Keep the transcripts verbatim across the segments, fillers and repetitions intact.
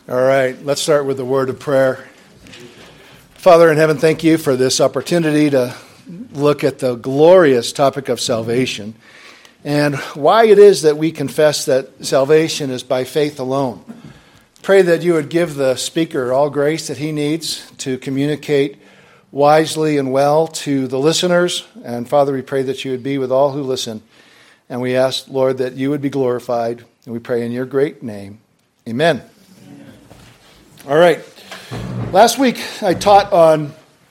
All right, let's start with a word of prayer. Father in heaven, thank you for this opportunity to look at the glorious topic of salvation and why it is that we confess that salvation is by faith alone. Pray that you would give the speaker all grace that he needs to communicate wisely and well to the listeners. And Father, we pray that you would be with all who listen. And we ask, Lord, that you would be glorified. And we pray in your great name. Amen. All right. Last week I taught on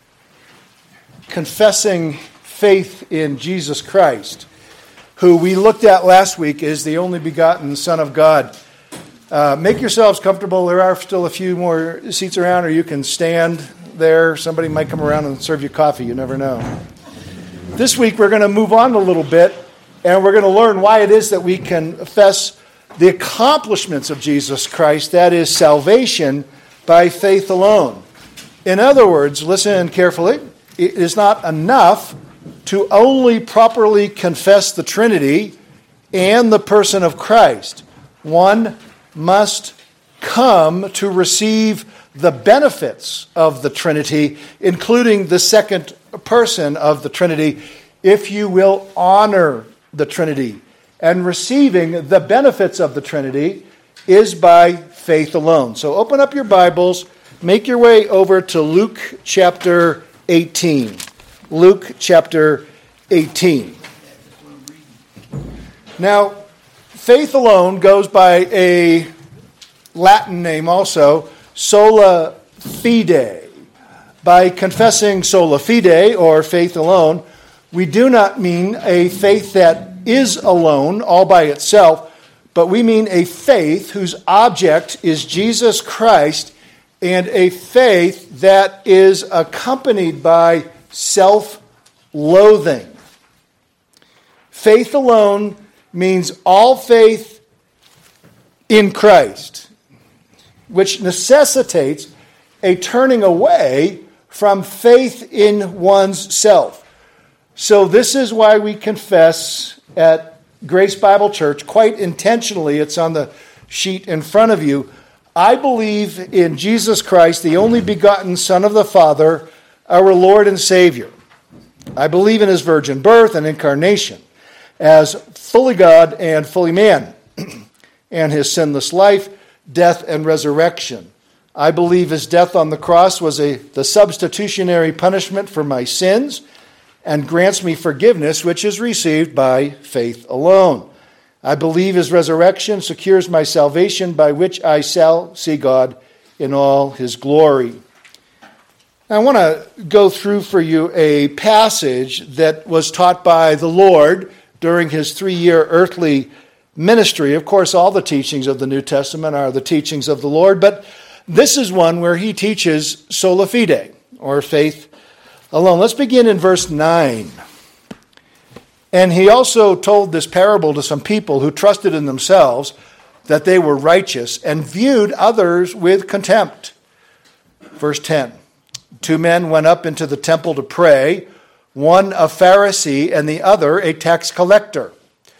confessing faith in Jesus Christ, who we looked at last week as the only begotten Son of God. Uh, make yourselves comfortable. There are still a few more seats around, or you can stand there. Somebody might come around and serve you coffee. You never know. This week we're going to move on a little bit, and we're going to learn why it is that we confess the accomplishments of Jesus Christ, that is salvation by faith alone. In other words, listen carefully, it is not enough to only properly confess the Trinity and the person of Christ. One must come to receive the benefits of the Trinity, including the second person of the Trinity, if you will honor the Trinity. And receiving the benefits of the Trinity is by faith alone. So open up your Bibles, make your way over to Luke chapter eighteen. Luke chapter eighteen. Now, faith alone goes by a Latin name also, sola fide. By confessing sola fide, or faith alone, we do not mean a faith that is alone, all by itself, but we mean a faith whose object is Jesus Christ, and a faith that is accompanied by self-loathing. Faith alone means all faith in Christ, which necessitates a turning away from faith in one's self. So this is why we confess at Grace Bible Church, quite intentionally, it's on the sheet in front of you, I believe in Jesus Christ, the only begotten Son of the Father, our Lord and Savior. I believe in his virgin birth and incarnation as fully God and fully man, and his sinless life, death, and resurrection. I believe his death on the cross was a the substitutionary punishment for my sins, and grants me forgiveness, which is received by faith alone. I believe his resurrection secures my salvation, by which I shall see God in all his glory. I want to go through for you a passage that was taught by the Lord during his three-year earthly ministry. Of course, all the teachings of the New Testament are the teachings of the Lord, but this is one where he teaches sola fide, or faith alone. Let's begin in verse nine. And he also told this parable to some people who trusted in themselves that they were righteous and viewed others with contempt. Verse ten. Two men went up into the temple to pray, one a Pharisee and the other a tax collector.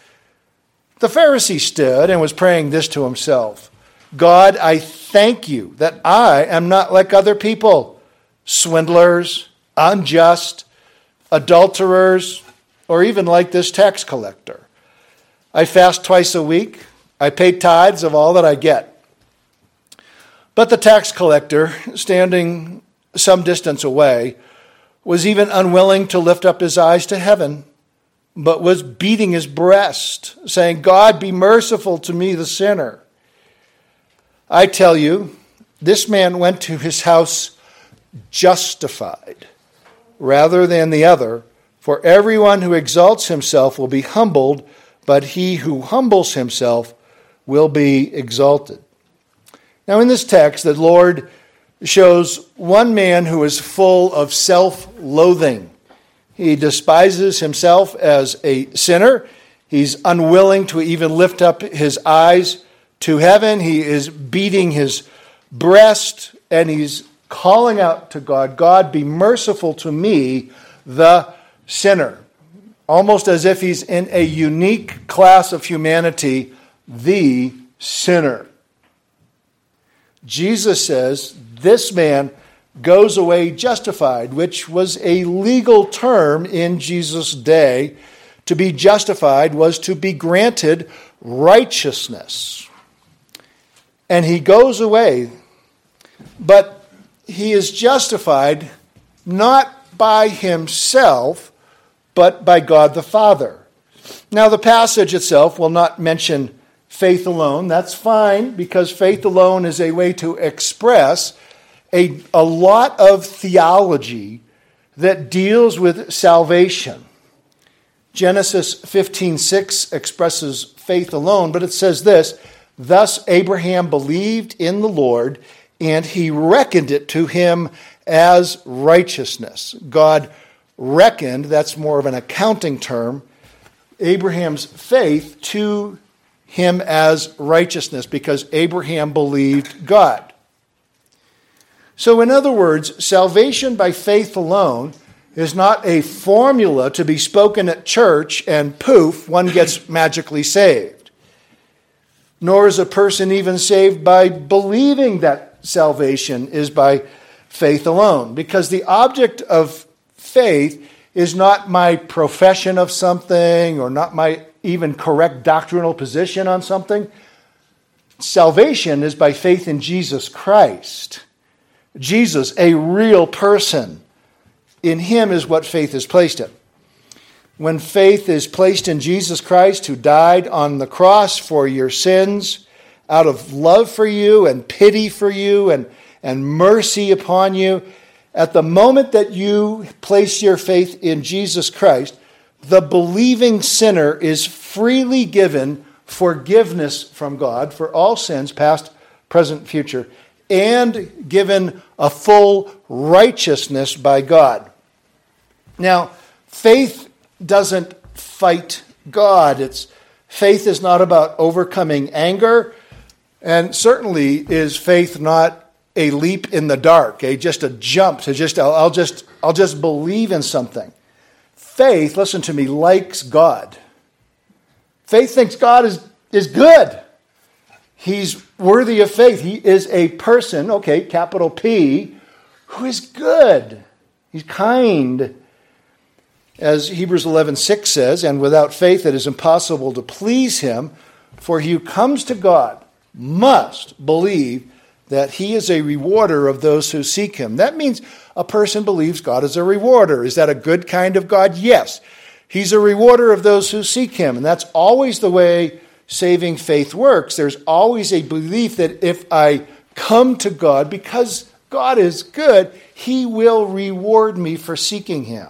The Pharisee stood and was praying this to himself: God, I thank you that I am not like other people, swindlers, unjust, adulterers, or even like this tax collector. I fast twice a week. I pay tithes of all that I get. But the tax collector, standing some distance away, was even unwilling to lift up his eyes to heaven, but was beating his breast, saying, God, be merciful to me, the sinner. I tell you, this man went to his house justified rather than the other, for everyone who exalts himself will be humbled, but he who humbles himself will be exalted. Now in this text, the Lord shows one man who is full of self-loathing. He despises himself as a sinner. He's unwilling to even lift up his eyes to heaven. He is beating his breast, and he's calling out to God, God, be merciful to me, the sinner. Almost as if he's in a unique class of humanity, the sinner. Jesus says this man goes away justified, which was a legal term in Jesus' day. To be justified was to be granted righteousness. And he goes away, but he is justified not by himself, but by God the Father. Now, the passage itself will not mention faith alone. That's fine, because faith alone is a way to express a, a lot of theology that deals with salvation. Genesis fifteen six expresses faith alone, but it says this, "Thus Abraham believed in the Lord, and he reckoned it to him as righteousness." God reckoned, that's more of an accounting term, Abraham's faith to him as righteousness, because Abraham believed God. So in other words, salvation by faith alone is not a formula to be spoken at church and poof, one gets magically saved. Nor is a person even saved by believing that salvation is by faith alone, because the object of faith is not my profession of something or not my even correct doctrinal position on something. Salvation is by faith in Jesus Christ. Jesus, a real person. In him is what faith is placed in. When faith is placed in Jesus Christ, who died on the cross for your sins, out of love for you and pity for you and, and mercy upon you, at the moment that you place your faith in Jesus Christ, the believing sinner is freely given forgiveness from God for all sins, past, present, future, and given a full righteousness by God. Now, faith doesn't fight God. It's faith is not about overcoming anger, and certainly is faith not a leap in the dark, a just a jump to just I'll, I'll just I'll just believe in something. Faith, listen to me, likes God. Faith thinks God is is good. He's worthy of faith. He is a person, okay, capital P, who is good. He's kind. As Hebrews eleven six says, "And without faith it is impossible to please him, for he who comes to God must believe that he is a rewarder of those who seek him." That means a person believes God is a rewarder. Is that a good kind of God? Yes. He's a rewarder of those who seek him. And that's always the way saving faith works. There's always a belief that if I come to God, because God is good, he will reward me for seeking him.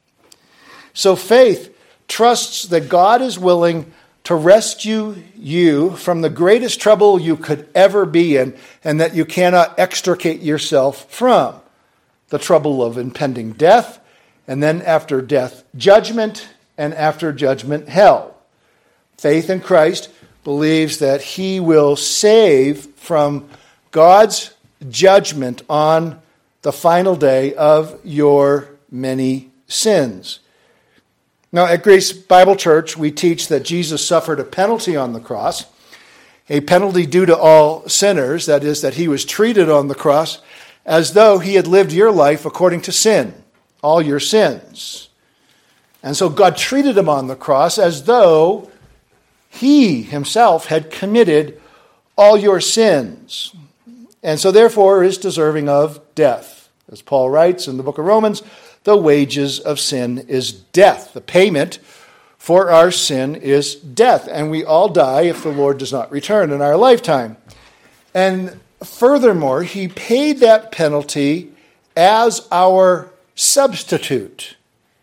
So faith trusts that God is willing to rescue you from the greatest trouble you could ever be in, and that you cannot extricate yourself from. The trouble of impending death, and then after death, judgment, and after judgment, hell. Faith in Christ believes that he will save from God's judgment on the final day of your many sins. Now, at Grace Bible Church, we teach that Jesus suffered a penalty on the cross, a penalty due to all sinners, that is, that he was treated on the cross as though he had lived your life according to sin, all your sins. And so God treated him on the cross as though he himself had committed all your sins, and so therefore is deserving of death. As Paul writes in the book of Romans, the wages of sin is death. The payment for our sin is death, and we all die if the Lord does not return in our lifetime. And furthermore, he paid that penalty as our substitute.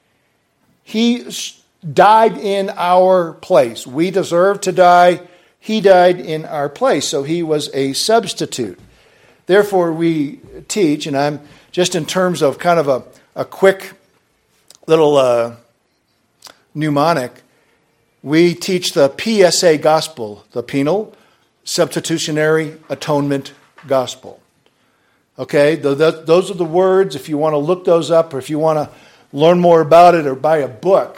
He died in our place. We deserve to die. He died in our place, so he was a substitute. Therefore, we teach, and I'm just in terms of kind of a, a quick little uh, mnemonic, we teach the P S A gospel, the penal substitutionary atonement gospel. Okay, the, the, those are the words. If you want to look those up, or if you want to learn more about it or buy a book,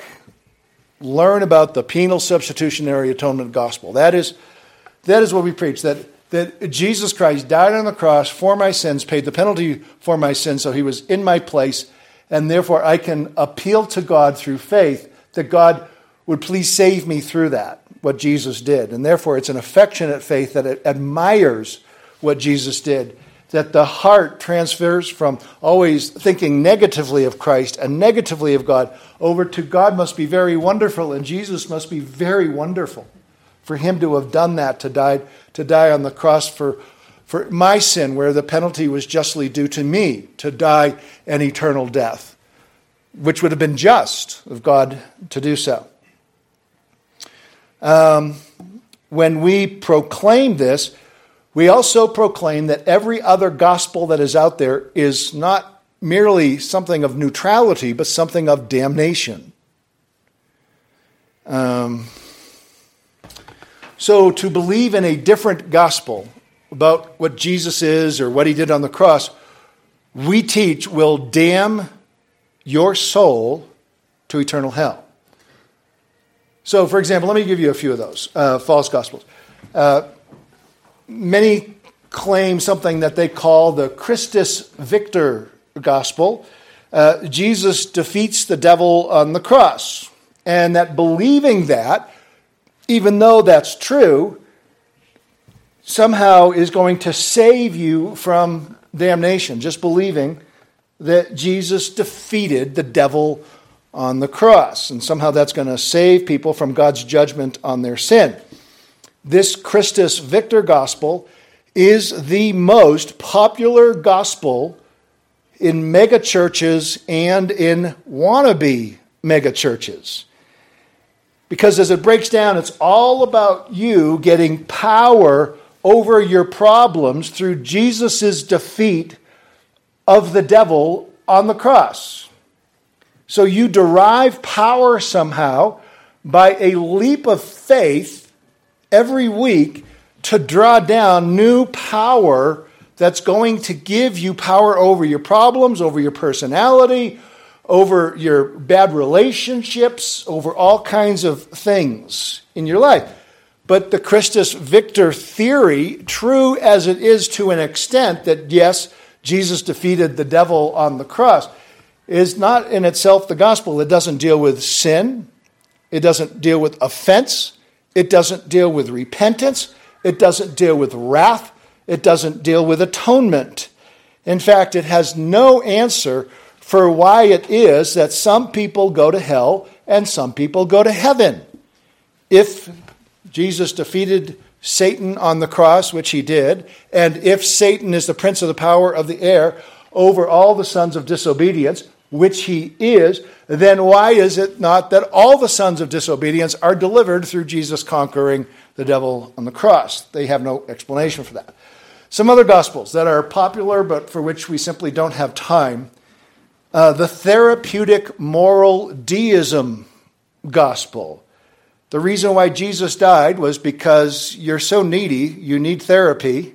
learn about the penal substitutionary atonement gospel. That is, that is what we preach, that that Jesus Christ died on the cross for my sins, paid the penalty for my sins, so he was in my place, and therefore I can appeal to God through faith that God would please save me through that, what Jesus did. And therefore it's an affectionate faith that it admires what Jesus did, that the heart transfers from always thinking negatively of Christ and negatively of God over to God must be very wonderful and Jesus must be very wonderful. For him to have done that, to die, to die on the cross for, for my sin, where the penalty was justly due to me, to die an eternal death, which would have been just of God to do so. Um, when we proclaim this, we also proclaim that every other gospel that is out there is not merely something of neutrality, but something of damnation. Um... So to believe in a different gospel about what Jesus is or what he did on the cross, we teach will damn your soul to eternal hell. So, for example, let me give you a few of those uh, false gospels. Uh, many claim something that they call the Christus Victor gospel. Uh, Jesus defeats the devil on the cross, and that believing that, even though that's true, somehow is going to save you from damnation. Just believing that Jesus defeated the devil on the cross. And somehow that's going to save people from God's judgment on their sin. This Christus Victor gospel is the most popular gospel in megachurches and in wannabe megachurches. Because as it breaks down, it's all about you getting power over your problems through Jesus' defeat of the devil on the cross. So you derive power somehow by a leap of faith every week to draw down new power that's going to give you power over your problems, over your personality, over your bad relationships, over all kinds of things in your life. But the Christus Victor theory, true as it is to an extent that, yes, Jesus defeated the devil on the cross, is not in itself the gospel. It doesn't deal with sin. It doesn't deal with offense. It doesn't deal with repentance. It doesn't deal with wrath. It doesn't deal with atonement. In fact, it has no answer for why it is that some people go to hell and some people go to heaven. If Jesus defeated Satan on the cross, which he did, and if Satan is the prince of the power of the air over all the sons of disobedience, which he is, then why is it not that all the sons of disobedience are delivered through Jesus conquering the devil on the cross? They have no explanation for that. Some other gospels that are popular but for which we simply don't have time. Uh, the therapeutic moral deism gospel. The reason why Jesus died was because you're so needy, you need therapy,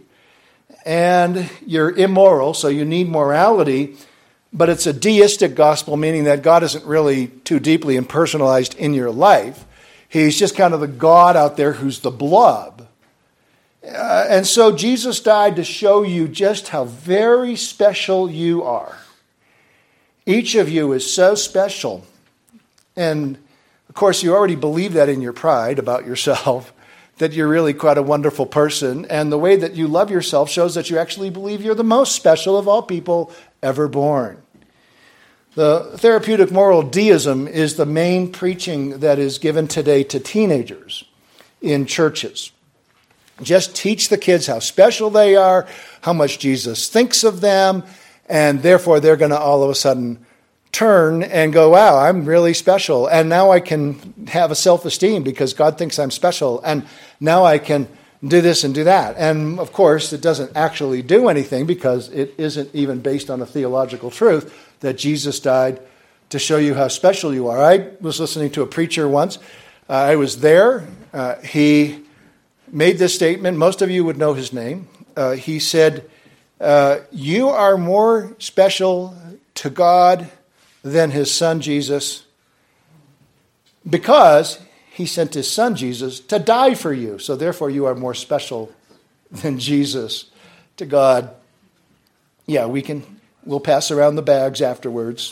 and you're immoral, so you need morality, but it's a deistic gospel, meaning that God isn't really too deeply impersonalized in your life. He's just kind of the God out there who's the blob. Uh, and so Jesus died to show you just how very special you are. Each of you is so special. And, of course, you already believe that in your pride about yourself, that you're really quite a wonderful person. And the way that you love yourself shows that you actually believe you're the most special of all people ever born. The therapeutic moral deism is the main preaching that is given today to teenagers in churches. Just teach the kids how special they are, how much Jesus thinks of them, and therefore they're going to all of a sudden turn and go, wow, I'm really special. And now I can have a self-esteem because God thinks I'm special. And now I can do this and do that. And of course, it doesn't actually do anything because it isn't even based on a theological truth that Jesus died to show you how special you are. I was listening to a preacher once. Uh, I was there. Uh, he made this statement. Most of you would know his name. Uh, he said, uh, you are more special to God than his son Jesus because he sent his son Jesus to die for you. So therefore you are more special than Jesus to God. Yeah, we can, we'll pass around the bags afterwards.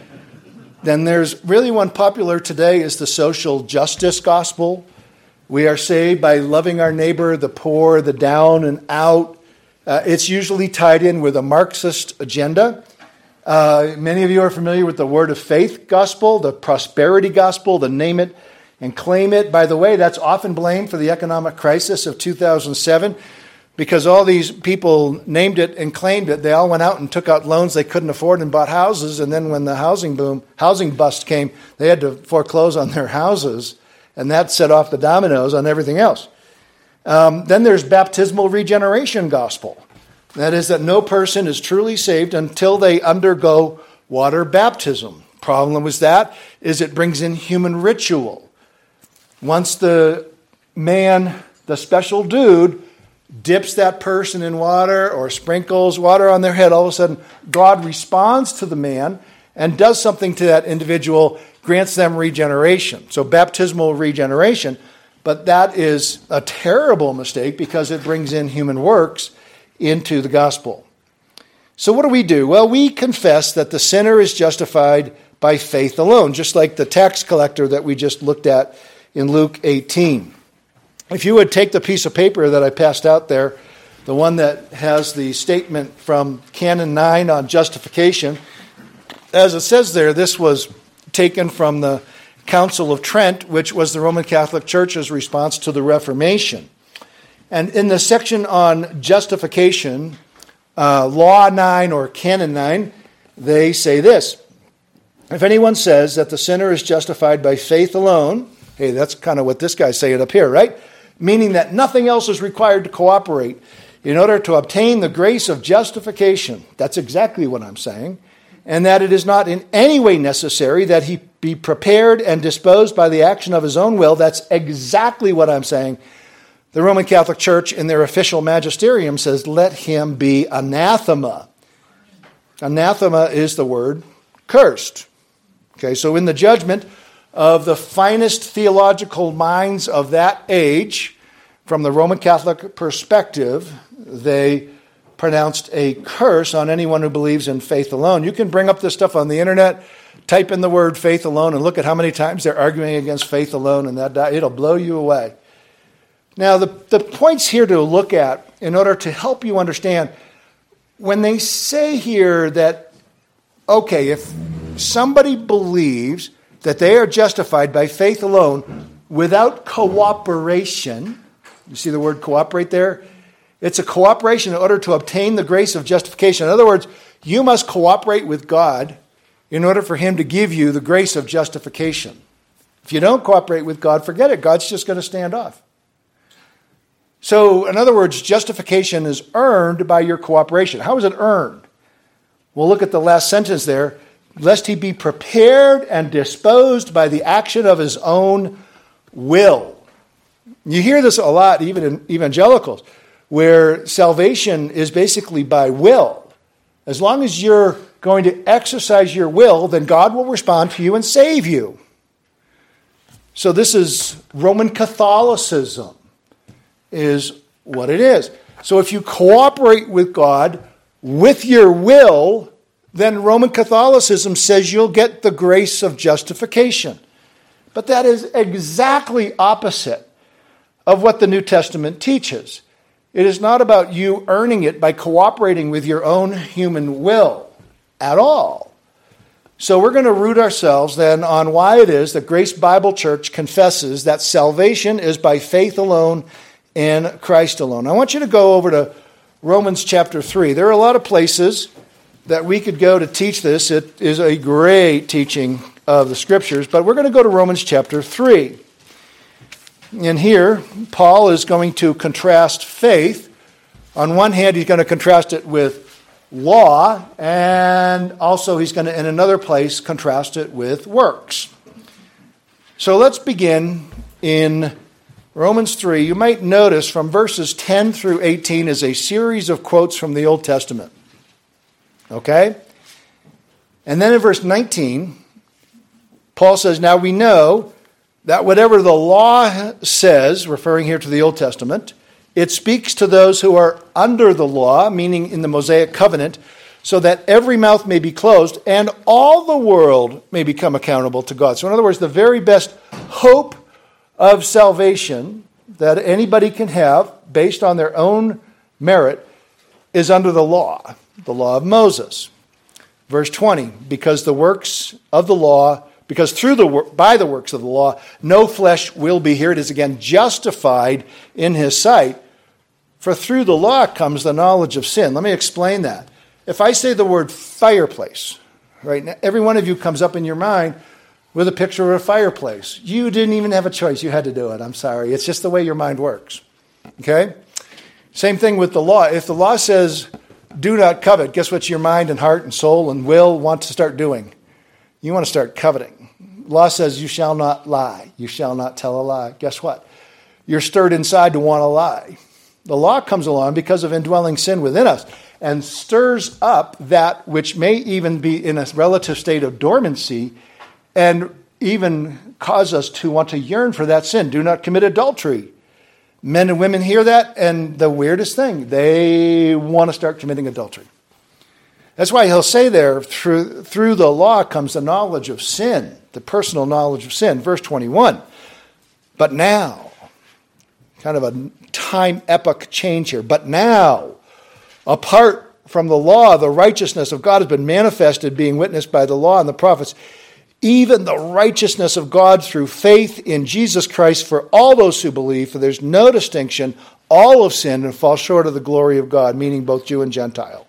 Then there's really one popular today is the social justice gospel. We are saved by loving our neighbor, the poor, the down and out. Uh, it's usually tied in with a Marxist agenda. Uh, many of you are familiar with the word of faith gospel, the prosperity gospel, the name it and claim it. By the way, that's often blamed for the economic crisis of two thousand seven because all these people named it and claimed it. They all went out and took out loans they couldn't afford and bought houses. And then when the housing boom, housing bust came, they had to foreclose on their houses. And that set off the dominoes on everything else. Um, then there's baptismal regeneration gospel. That is that no person is truly saved until they undergo water baptism. Problem with that is it brings in human ritual. Once the man, the special dude, dips that person in water or sprinkles water on their head, all of a sudden God responds to the man and does something to that individual, grants them regeneration. So baptismal regeneration, but that is a terrible mistake because it brings in human works into the gospel. So what do we do? Well, we confess that the sinner is justified by faith alone, just like the tax collector that we just looked at in Luke eighteen. If you would take the piece of paper that I passed out there, the one that has the statement from Canon nine on justification, as it says there, this was taken from the Council of Trent, which was the Roman Catholic Church's response to the Reformation. And in the section on justification, uh, Law nine or Canon nine, they say this. If anyone says that the sinner is justified by faith alone, hey, that's kind of what this guy's saying up here, right? Meaning that nothing else is required to cooperate in order to obtain the grace of justification. That's exactly what I'm saying. And that it is not in any way necessary that he be prepared and disposed by the action of his own will. That's exactly what I'm saying. The Roman Catholic Church in their official magisterium says, let him be anathema. Anathema is the word cursed. Okay, so in the judgment of the finest theological minds of that age, from the Roman Catholic perspective, they pronounced a curse on anyone who believes in faith alone. You can bring up this stuff on the internet, type in the word faith alone, and look at how many times they're arguing against faith alone, and that it'll blow you away. Now, the, the points here to look at in order to help you understand, when they say here that, okay, if somebody believes that they are justified by faith alone without cooperation, you see the word cooperate there? It's a cooperation in order to obtain the grace of justification. In other words, you must cooperate with God in order for him to give you the grace of justification. If you don't cooperate with God, forget it. God's just going to stand off. So, in other words, justification is earned by your cooperation. How is it earned? We'll look at the last sentence there. Lest he be prepared and disposed by the action of his own will. You hear this a lot, even in evangelicals, where salvation is basically by will. As long as you're going to exercise your will, then God will respond to you and save you. So this is Roman Catholicism, is what it is. So if you cooperate with God with your will, then Roman Catholicism says you'll get the grace of justification. But that is exactly opposite of what the New Testament teaches. It is not about you earning it by cooperating with your own human will at all. So we're going to root ourselves then on why it is that Grace Bible Church confesses that salvation is by faith alone in Christ alone. I want you to go over to Romans chapter three. There are a lot of places that we could go to teach this. It is a great teaching of the Scriptures, but we're going to go to Romans chapter three. And here, Paul is going to contrast faith. On one hand, he's going to contrast it with law, and also he's going to, in another place, contrast it with works. So let's begin in Romans three. You might notice from verses ten through eighteen is a series of quotes from the Old Testament. Okay? And then in verse nineteen, Paul says, now we know that whatever the law says, referring here to the Old Testament, It speaks to those who are under the law, meaning in the Mosaic covenant, so that every mouth may be closed and all the world may become accountable to God. So in other words, the very best hope of salvation that anybody can have based on their own merit is under the law, the law of Moses. Verse twenty, because the works of the law, because through the by the works of the law, no flesh will be, here it is again, justified in his sight. For through the law comes the knowledge of sin. Let me explain that. If I say the word fireplace, right now, every one of you comes up in your mind with a picture of a fireplace. You didn't even have a choice. You had to do it. I'm sorry. It's just the way your mind works. Okay? Same thing with the law. If the law says, do not covet, guess what your mind and heart and soul and will want to start doing? You want to start coveting. Law says you shall not lie. You shall not tell a lie. Guess what? You're stirred inside to want to lie. The law comes along because of indwelling sin within us and stirs up that which may even be in a relative state of dormancy and even cause us to want to yearn for that sin. Do not commit adultery. Men and women hear that, and the weirdest thing, they want to start committing adultery. That's why he'll say there, through, through the law comes the knowledge of sin, the personal knowledge of sin. Verse twenty-one, but now, kind of a time epoch change here, but now, apart from the law, the righteousness of God has been manifested, being witnessed by the law and the prophets, even the righteousness of God through faith in Jesus Christ for all those who believe, for there's no distinction, all have sinned and fall short of the glory of God, meaning both Jew and Gentile.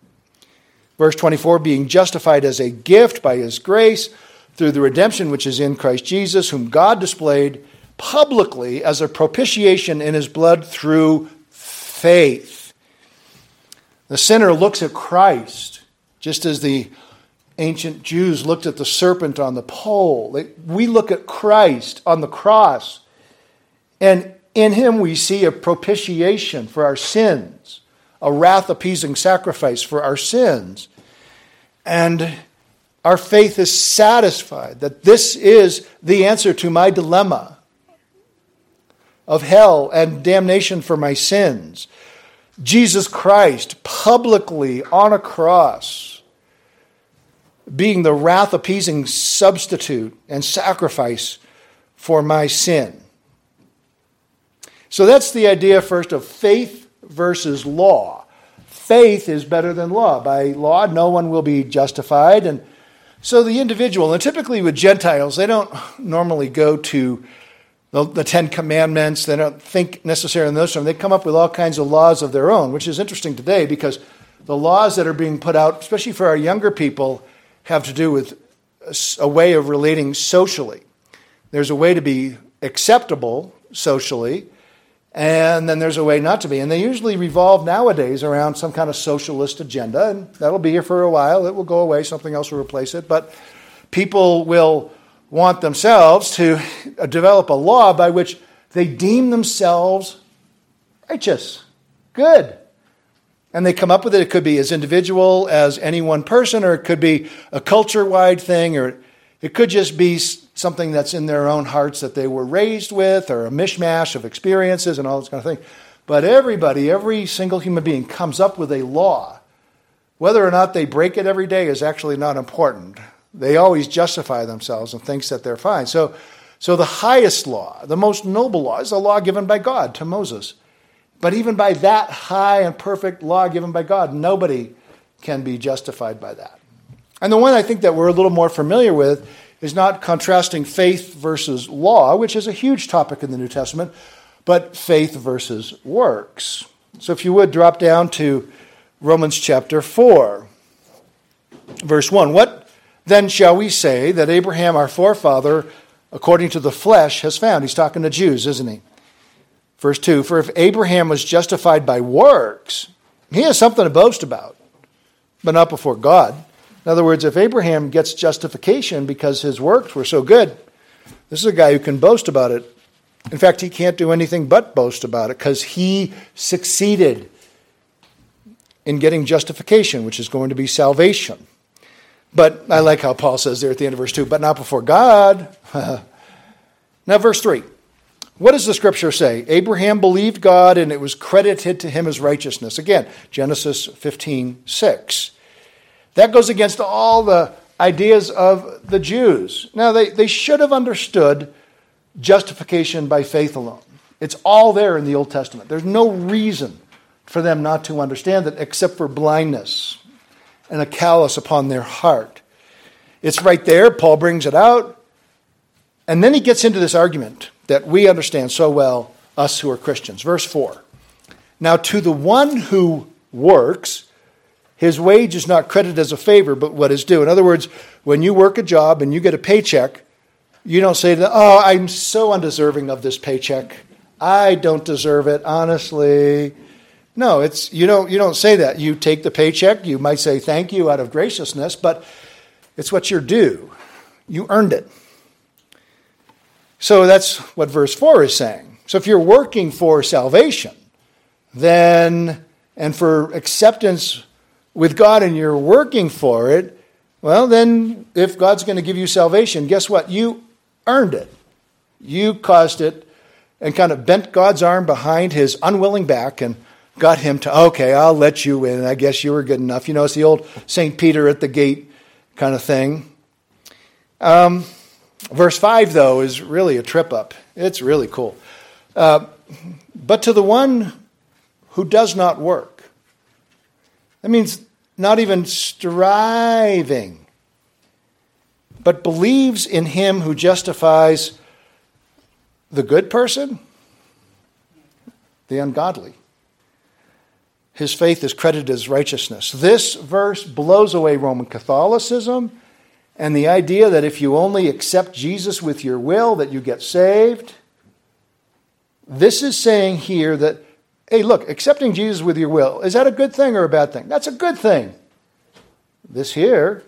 Verse twenty-four, being justified as a gift by his grace through the redemption which is in Christ Jesus, whom God displayed publicly as a propitiation in his blood through faith. The sinner looks at Christ, just as the ancient Jews looked at the serpent on the pole. We look at Christ on the cross, and in him we see a propitiation for our sins, a wrath-appeasing sacrifice for our sins. And our faith is satisfied that this is the answer to my dilemma of hell and damnation for my sins. Jesus Christ publicly on a cross, being the wrath-appeasing substitute and sacrifice for my sin. So that's the idea first of faith versus law. Faith is better than law. By law, no one will be justified. And so the individual, and typically with Gentiles, they don't normally go to the, the Ten Commandments. They don't think necessarily in those terms. They come up with all kinds of laws of their own, which is interesting today because the laws that are being put out, especially for our younger people, have to do with a way of relating socially. There's a way to be acceptable socially, and then there's a way not to be. And they usually revolve nowadays around some kind of socialist agenda, and that'll be here for a while. It will go away. Something else will replace it. But people will want themselves to develop a law by which they deem themselves righteous, good. And they come up with it. It could be as individual as any one person, or it could be a culture-wide thing, or it could just be something that's in their own hearts that they were raised with, or a mishmash of experiences and all this kind of thing. But everybody, every single human being comes up with a law. Whether or not they break it every day is actually not important. They always justify themselves and think that they're fine. So, so the highest law, the most noble law, is a law given by God to Moses. But even by that high and perfect law given by God, nobody can be justified by that. And the one I think that we're a little more familiar with is not contrasting faith versus law, which is a huge topic in the New Testament, but faith versus works. So if you would drop down to Romans chapter four, verse one. What then shall we say that Abraham, our forefather, according to the flesh, has found? He's talking to Jews, isn't he? Verse two, for if Abraham was justified by works, he has something to boast about, but not before God. In other words, if Abraham gets justification because his works were so good, this is a guy who can boast about it. In fact, he can't do anything but boast about it because he succeeded in getting justification, which is going to be salvation. But I like how Paul says there at the end of verse two, but not before God. Now verse three. what does the scripture say? Abraham believed God and it was credited to him as righteousness. Again, Genesis fifteen six. That goes against all the ideas of the Jews. Now, they, they should have understood justification by faith alone. It's all there in the Old Testament. There's no reason for them not to understand it except for blindness and a callous upon their heart. It's right there. Paul brings it out. And then he gets into this argument that we understand so well, us who are Christians. Verse four. Now to the one who works, his wage is not credited as a favor, but what is due. In other words, when you work a job and you get a paycheck, you don't say, oh, I'm so undeserving of this paycheck. I don't deserve it, honestly. No, it's you don't you don't say that. You take the paycheck, you might say thank you out of graciousness, but it's what you're due. You earned it. So that's what verse four is saying. So if you're working for salvation, then and for acceptance with God and you're working for it, well, then if God's going to give you salvation, guess what? You earned it. You caused it and kind of bent God's arm behind his unwilling back and got him to, okay, I'll let you in. I guess you were good enough. You know, it's the old Saint Peter at the gate kind of thing. Um, verse five, though, is really a trip up. It's really cool. Uh, but to the one who does not work, that means not even striving, but believes in him who justifies the good person, the ungodly. His faith is credited as righteousness. This verse blows away Roman Catholicism and the idea that if you only accept Jesus with your will, that you get saved. This is saying here that, hey, look, accepting Jesus with your will, is that a good thing or a bad thing? That's a good thing. This here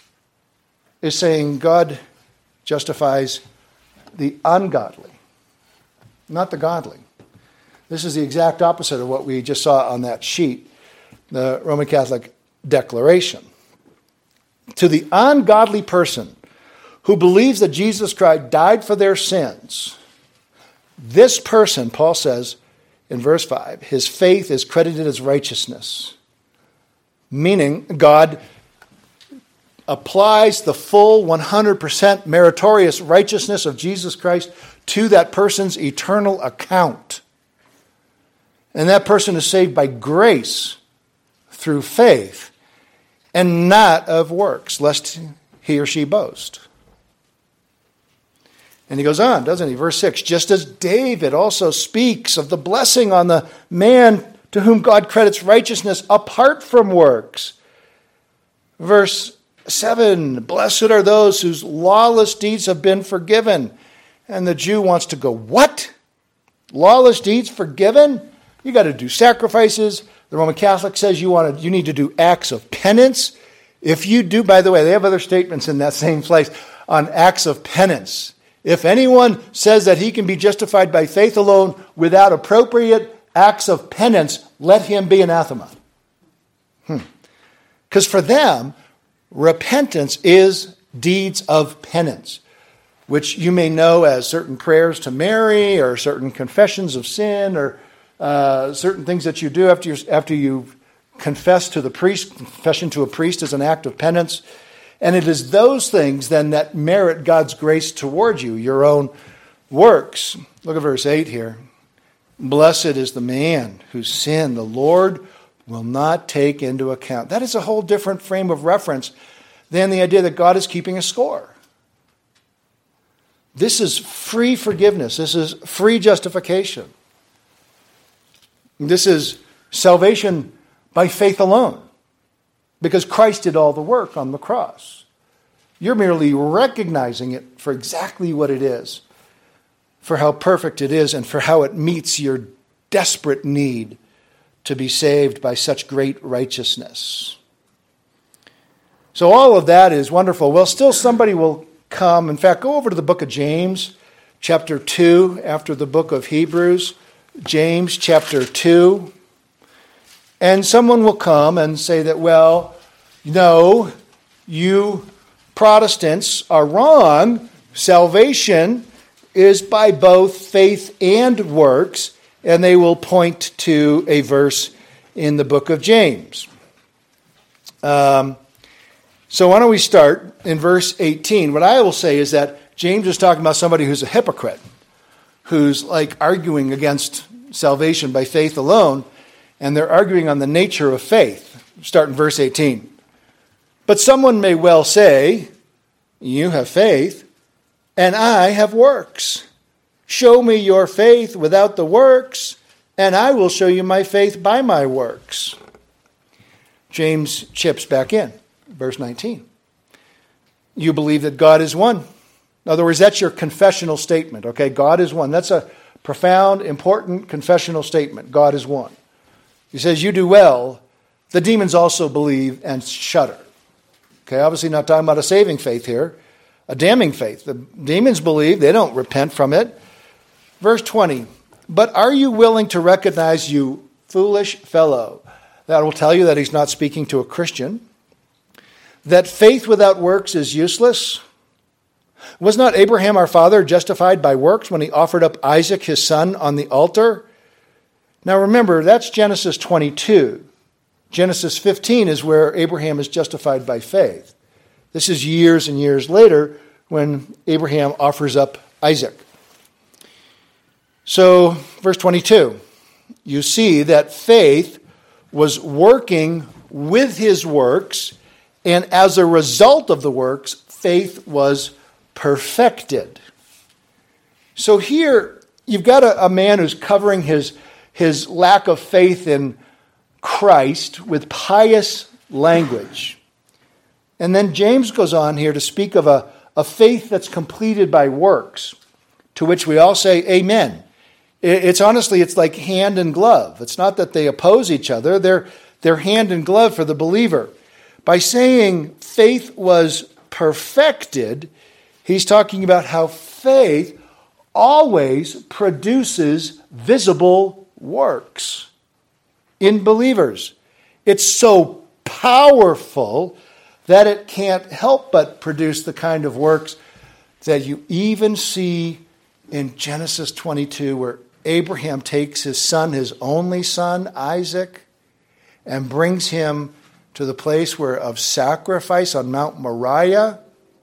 is saying God justifies the ungodly, not the godly. This is the exact opposite of what we just saw on that sheet, the Roman Catholic Declaration. To the ungodly person who believes that Jesus Christ died for their sins, this person, Paul says in verse five, his faith is credited as righteousness, meaning God applies the full one hundred percent meritorious righteousness of Jesus Christ to that person's eternal account. And that person is saved by grace through faith and not of works, lest he or she boast. And he goes on, doesn't he? Verse six, just as David also speaks of the blessing on the man to whom God credits righteousness apart from works. Verse seven, blessed are those whose lawless deeds have been forgiven. And the Jew wants to go, what? Lawless deeds forgiven? You got to do sacrifices. The Roman Catholic says you want to, you need to do acts of penance. If you do, by the way, they have other statements in that same place on acts of penance. If anyone says that he can be justified by faith alone without appropriate acts of penance, let him be anathema. Because hmm. for them, repentance is deeds of penance, which you may know as certain prayers to Mary or certain confessions of sin or uh, certain things that you do after you after you confess to the priest. Confession to a priest is an act of penance. And it is those things then that merit God's grace toward you, your own works. Look at verse eight here. Blessed is the man whose sin the Lord will not take into account. That is a whole different frame of reference than the idea that God is keeping a score. This is free forgiveness. This is free justification. This is salvation by faith alone, because Christ did all the work on the cross. You're merely recognizing it for exactly what it is, for how perfect it is, and for how it meets your desperate need to be saved by such great righteousness. So all of that is wonderful. Well, still somebody will come. In fact, go over to the book of James, chapter two, after the book of Hebrews. James, chapter two. And someone will come and say that, well, no, you Protestants are wrong. Salvation is by both faith and works, and they will point to a verse in the book of James. Um, so why don't we start in verse eighteen? What I will say is that James is talking about somebody who's a hypocrite, who's like arguing against salvation by faith alone, and they're arguing on the nature of faith. Start in verse eighteen. But someone may well say, you have faith, and I have works. Show me your faith without the works, and I will show you my faith by my works. James chips back in, verse nineteen. You believe that God is one. In other words, that's your confessional statement, okay? God is one. That's a profound, important confessional statement. God is one. He says, you do well. The demons also believe and shudder. Okay, obviously not talking about a saving faith here, a damning faith. The demons believe, they don't repent from it. Verse twenty, but are you willing to recognize, you foolish fellow? That will tell you that he's not speaking to a Christian. That faith without works is useless. Was not Abraham our father justified by works when he offered up Isaac his son on the altar? Now remember, that's Genesis twenty-two. Genesis fifteen is where Abraham is justified by faith. This is years and years later when Abraham offers up Isaac. So, verse twenty-two, you see that faith was working with his works, and as a result of the works, faith was perfected. So here, you've got a, a man who's covering his, his lack of faith in Christ with pious language. And then James goes on here to speak of a, a faith that's completed by works, to which we all say amen. It's honestly, it's like hand and glove. It's not that they oppose each other. They're, they're hand and glove for the believer. By saying faith was perfected, he's talking about how faith always produces visible works in believers. It's so powerful that it can't help but produce the kind of works that you even see in Genesis twenty-two, where Abraham takes his son, his only son, Isaac, and brings him to the place where of sacrifice on Mount Moriah.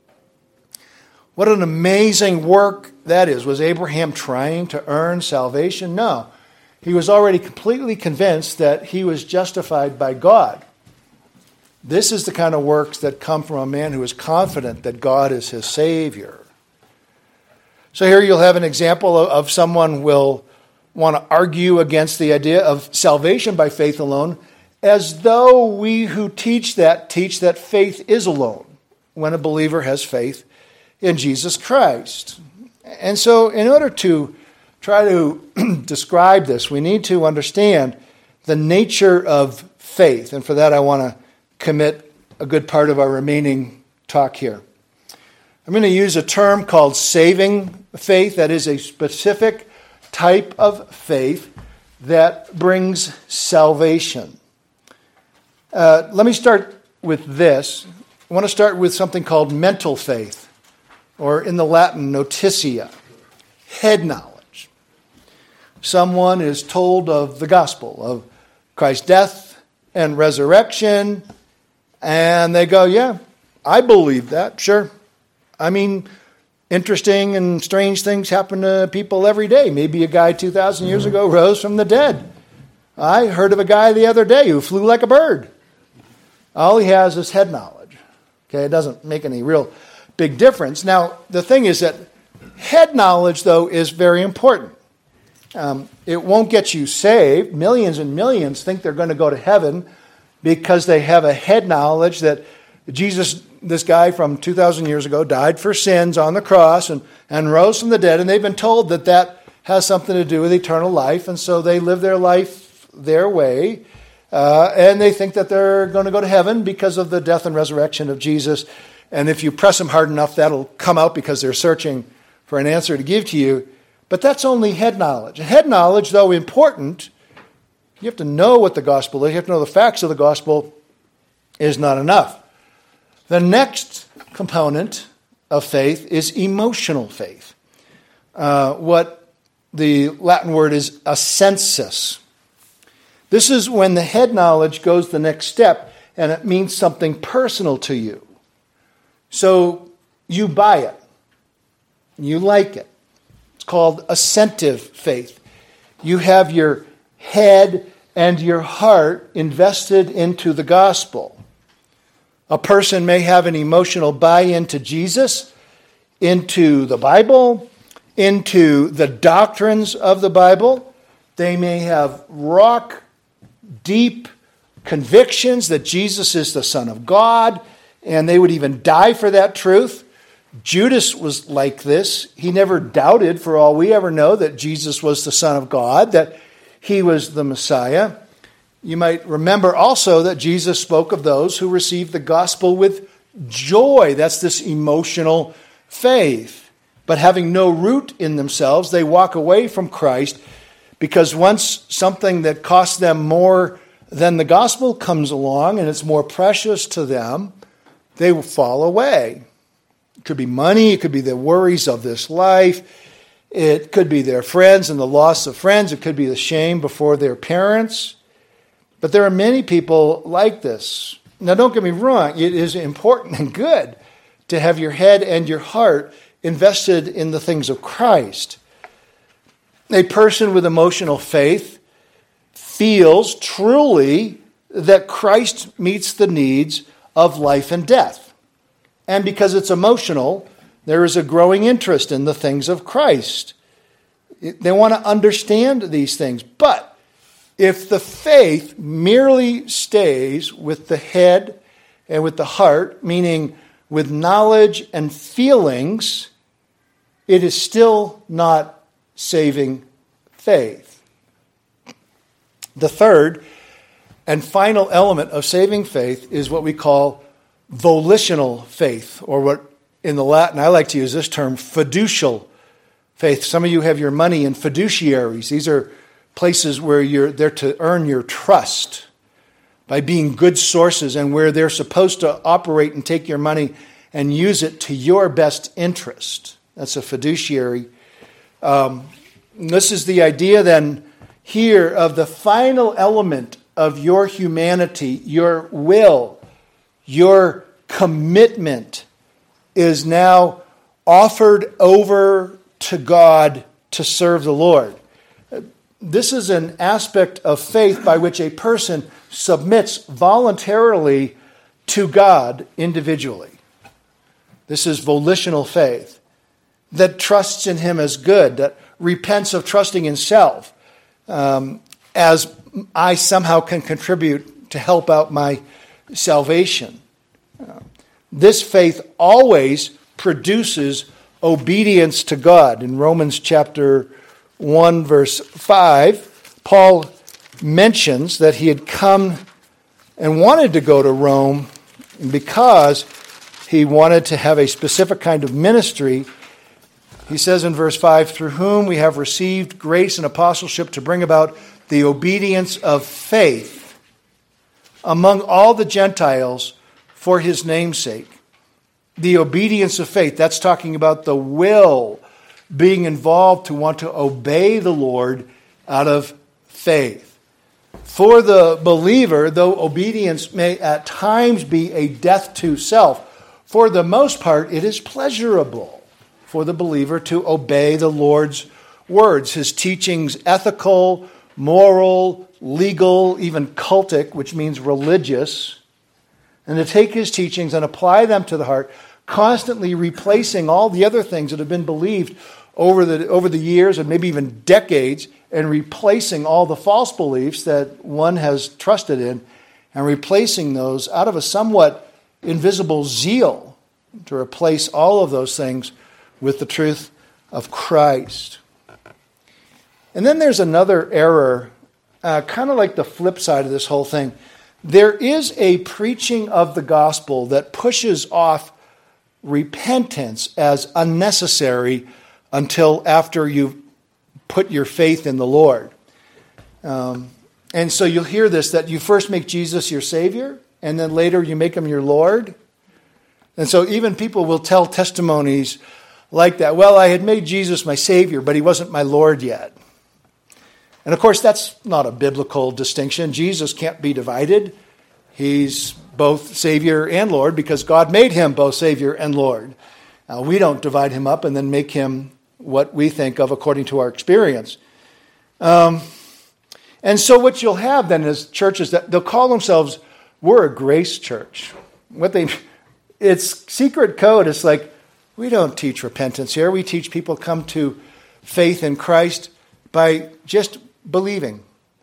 What an amazing work that is. Was Abraham trying to earn salvation? No. He was already completely convinced that he was justified by God. This is the kind of works that come from a man who is confident that God is his Savior. So here you'll have an example of, of someone will want to argue against the idea of salvation by faith alone, as though we who teach that teach that faith is alone when a believer has faith in Jesus Christ. And so in order to try to describe this, we need to understand the nature of faith. And for that, I want to commit a good part of our remaining talk here. I'm going to use a term called saving faith. That is a specific type of faith that brings salvation. Uh, let me start with this. I want to start with something called mental faith, or in the Latin, notitia, head knowledge. Someone is told of the gospel, of Christ's death and resurrection, and they go, yeah, I believe that, sure. I mean, interesting and strange things happen to people every day. Maybe a guy two thousand years ago rose from the dead. I heard of a guy the other day who flew like a bird. All he has is head knowledge. Okay, it doesn't make any real big difference. Now, the thing is that head knowledge, though, is very important. Um, it won't get you saved. Millions and millions think they're going to go to heaven because they have a head knowledge that Jesus, this guy from two thousand years ago, died for sins on the cross and, and rose from the dead, and they've been told that that has something to do with eternal life, and so they live their life their way, uh, and they think that they're going to go to heaven because of the death and resurrection of Jesus. And if you press them hard enough, that'll come out because they're searching for an answer to give to you. But that's only head knowledge. And head knowledge, though important, you have to know what the gospel is, you have to know the facts of the gospel, is not enough. The next component of faith is emotional faith. uh, what the Latin word is assensus. This is when the head knowledge goes the next step and it means something personal to you. So you buy it. You like it. It's called assentive faith. You have your head and your heart invested into the gospel. A person may have an emotional buy-in to Jesus, into the Bible, into the doctrines of the Bible. They may have rock deep convictions that Jesus is the Son of God, and they would even die for that truth. Judas was like this. He never doubted, for all we ever know, that Jesus was the Son of God, that he was the Messiah. You might remember also that Jesus spoke of those who received the gospel with joy. That's this emotional faith. But having no root in themselves, they walk away from Christ because once something that costs them more than the gospel comes along and it's more precious to them, they will fall away. It could be money, it could be the worries of this life, it could be their friends and the loss of friends, it could be the shame before their parents. But there are many people like this. Now, don't get me wrong. It is important and good to have your head and your heart invested in the things of Christ. A person with emotional faith feels truly that Christ meets the needs of life and death. And because it's emotional, there is a growing interest in the things of Christ. They want to understand these things. But if the faith merely stays with the head and with the heart, meaning with knowledge and feelings, it is still not saving faith. The third and final element of saving faith is what we call volitional faith, or what in the Latin, I like to use this term, fiducial faith. Some of you have your money in fiduciaries. These are places where you're there to earn your trust by being good sources and where they're supposed to operate and take your money and use it to your best interest. That's a fiduciary. Um, this is the idea then here of the final element of your humanity, your will, your commitment is now offered over to God to serve the Lord. This is an aspect of faith by which a person submits voluntarily to God individually. This is volitional faith that trusts in Him as good, that repents of trusting in self um, as I somehow can contribute to help out my salvation. Uh, this faith always produces obedience to God. In Romans chapter one, verse five, Paul mentions that he had come and wanted to go to Rome because he wanted to have a specific kind of ministry. He says in verse five, through whom we have received grace and apostleship to bring about the obedience of faith among all the Gentiles for his name's sake. The obedience of faith, that's talking about the will being involved to want to obey the Lord out of faith. For the believer, though obedience may at times be a death to self, for the most part it is pleasurable for the believer to obey the Lord's words, his teachings, ethical, moral, legal, even cultic, which means religious, and to take his teachings and apply them to the heart, constantly replacing all the other things that have been believed over the over the years and maybe even decades, and replacing all the false beliefs that one has trusted in, and replacing those out of a somewhat invisible zeal to replace all of those things with the truth of Christ. And then there's another error, uh, kind of like the flip side of this whole thing. There is a preaching of the gospel that pushes off repentance as unnecessary until after you've put your faith in the Lord. Um, and so you'll hear this, that you first make Jesus your Savior, and then later you make him your Lord. And so even people will tell testimonies like that. Well, I had made Jesus my Savior, but he wasn't my Lord yet. And of course, that's not a biblical distinction. Jesus can't be divided. He's both Savior and Lord because God made him both Savior and Lord. Now, we don't divide him up and then make him what we think of according to our experience. Um, and so what you'll have then is churches that they'll call themselves, we're a grace church. What they, it's secret code. It's like, we don't teach repentance here. We teach people come to faith in Christ by just believing.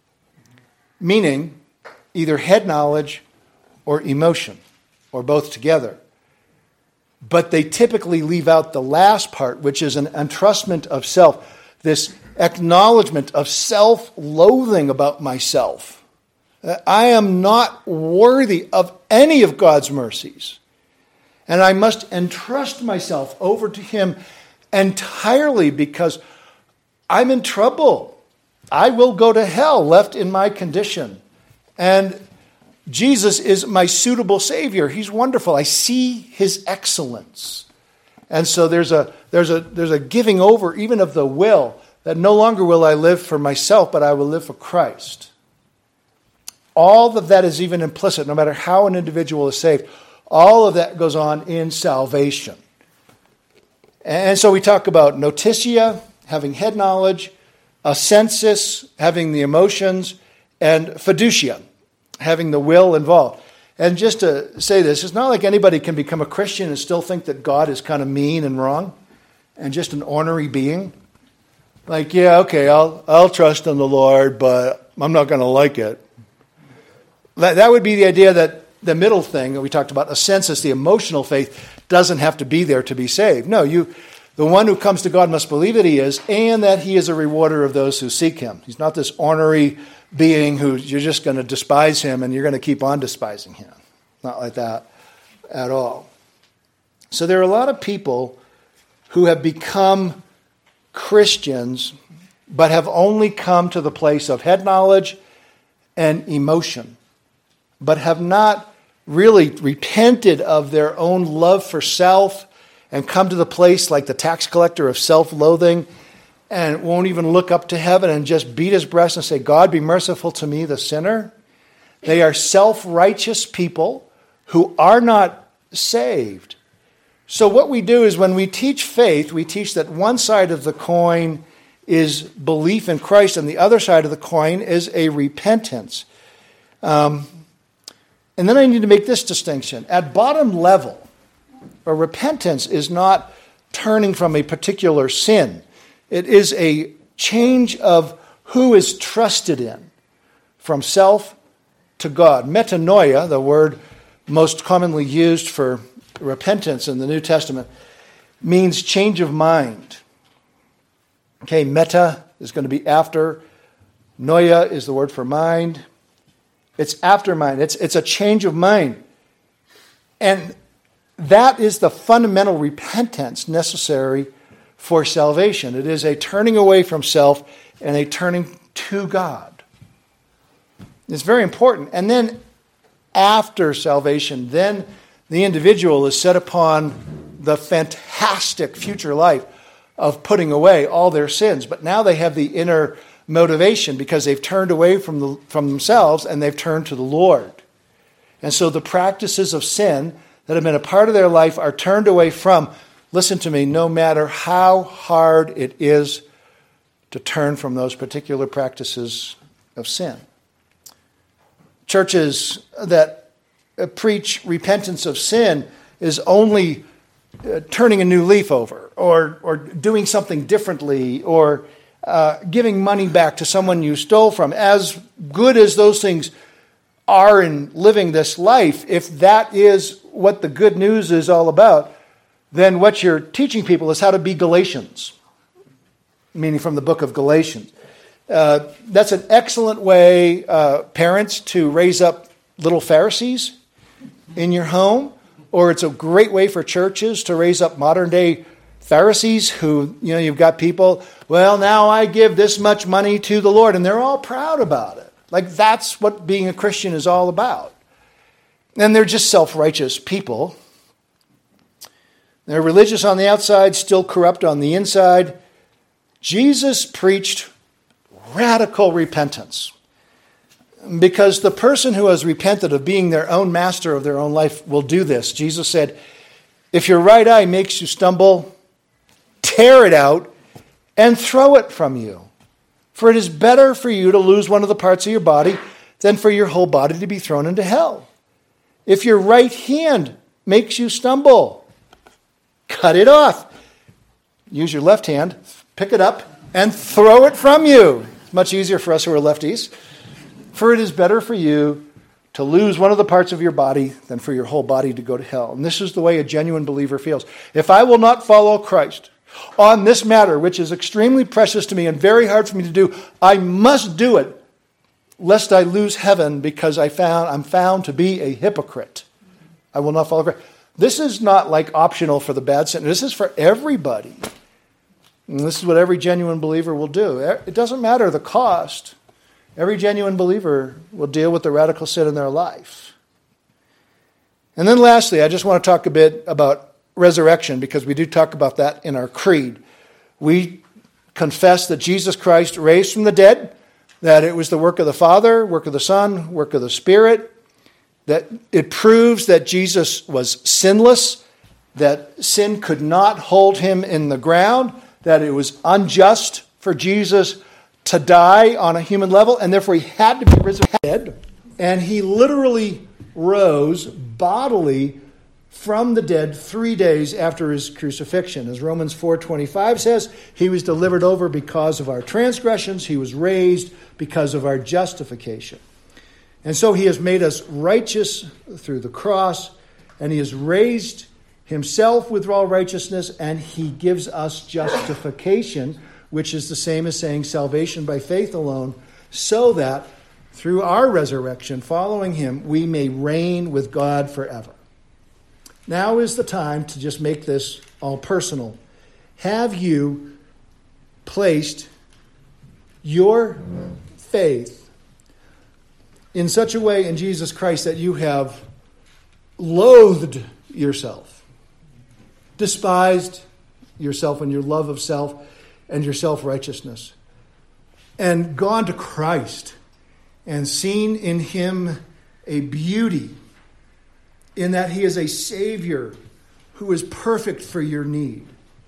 Meaning either head knowledge or emotion, or both together. But they typically leave out the last part, which is an entrustment of self, this acknowledgement of self-loathing about myself. I am not worthy of any of God's mercies. And I must entrust myself over to him entirely because I'm in trouble. I will go to hell left in my condition. And Jesus is my suitable Savior. He's wonderful. I see his excellence. And so there's a there's a there's a giving over even of the will that no longer will I live for myself, but I will live for Christ. All of that is even implicit, no matter how an individual is saved. All of that goes on in salvation. And so we talk about notitia, having head knowledge, a sensus, having the emotions, and fiducia, having the will involved. And just to say this, it's not like anybody can become a Christian and still think that God is kind of mean and wrong and just an ornery being. Like, yeah, okay, I'll I'll trust in the Lord, but I'm not going to like it. That, that would be the idea that the middle thing that we talked about, a sensus, the emotional faith, doesn't have to be there to be saved. No, you, the one who comes to God must believe that he is, and that he is a rewarder of those who seek him. He's not this ornery being who you're just going to despise him and you're going to keep on despising him. Not like that at all. So there are a lot of people who have become Christians but have only come to the place of head knowledge and emotion, but have not really repented of their own love for self and come to the place like the tax collector of self-loathing and won't even look up to heaven and just beat his breast and say, God, be merciful to me, the sinner. They are self-righteous people who are not saved. So what we do is when we teach faith, we teach that one side of the coin is belief in Christ and the other side of the coin is a repentance. Um, and then I need to make this distinction. At bottom level, a repentance is not turning from a particular sin. It is a change of who is trusted in, from self to God. Metanoia, the word most commonly used for repentance in the New Testament, means change of mind. Okay, meta is going to be after. Noia is the word for mind. It's after mind. It's, it's a change of mind. And that is the fundamental repentance necessary for salvation. It is a turning away from self and a turning to God. It's very important. And then after salvation, then the individual is set upon the fantastic future life of putting away all their sins. But now they have the inner motivation because they've turned away from the, from themselves and they've turned to the Lord. And so the practices of sin that have been a part of their life are turned away from. Listen to me, no matter how hard it is to turn from those particular practices of sin. Churches that preach repentance of sin is only uh, turning a new leaf over or, or doing something differently or uh, giving money back to someone you stole from. As good as those things are in living this life, if that is what the good news is all about, then what you're teaching people is how to be Galatians, meaning from the book of Galatians. Uh, that's an excellent way, uh, parents, to raise up little Pharisees in your home, or it's a great way for churches to raise up modern-day Pharisees who, you know, you've got people, well, now I give this much money to the Lord, and they're all proud about it. Like, that's what being a Christian is all about. And they're just self-righteous people. They're religious on the outside, still corrupt on the inside. Jesus preached radical repentance. Because the person who has repented of being their own master of their own life will do this. Jesus said, if your right eye makes you stumble, tear it out and throw it from you. For it is better for you to lose one of the parts of your body than for your whole body to be thrown into hell. If your right hand makes you stumble, cut it off. Use your left hand, pick it up, and throw it from you. It's much easier for us who are lefties. For it is better for you to lose one of the parts of your body than for your whole body to go to hell. And this is the way a genuine believer feels. If I will not follow Christ on this matter, which is extremely precious to me and very hard for me to do, I must do it, lest I lose heaven because I found, I'm found to be a hypocrite. I will not follow Christ. This is not like optional for the bad sinner. This is for everybody. And this is what every genuine believer will do. It doesn't matter the cost. Every genuine believer will deal with the radical sin in their life. And then lastly, I just want to talk a bit about resurrection, because we do talk about that in our creed. We confess that Jesus Christ raised from the dead, that it was the work of the Father, work of the Son, work of the Spirit, that it proves that Jesus was sinless, that sin could not hold him in the ground, that it was unjust for Jesus to die on a human level, and therefore he had to be resurrected. And he literally rose bodily from the dead three days after his crucifixion. As Romans four twenty-five says, he was delivered over because of our transgressions. He was raised because of our justification. And so he has made us righteous through the cross, and he has raised himself with all righteousness, and he gives us justification, which is the same as saying salvation by faith alone, so that through our resurrection, following him, we may reign with God forever. Now is the time to just make this all personal. Have you placed your faith in such a way in Jesus Christ that you have loathed yourself, despised yourself and your love of self and your self-righteousness, and gone to Christ and seen in him a beauty in that he is a Savior who is perfect for your need?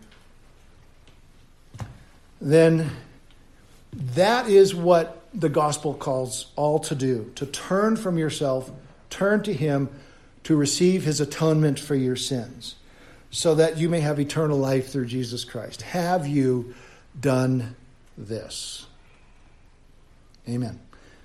Then that is what the gospel calls all to do, to turn from yourself, turn to him to receive his atonement for your sins, so that you may have eternal life through Jesus Christ. Have you done this? Amen.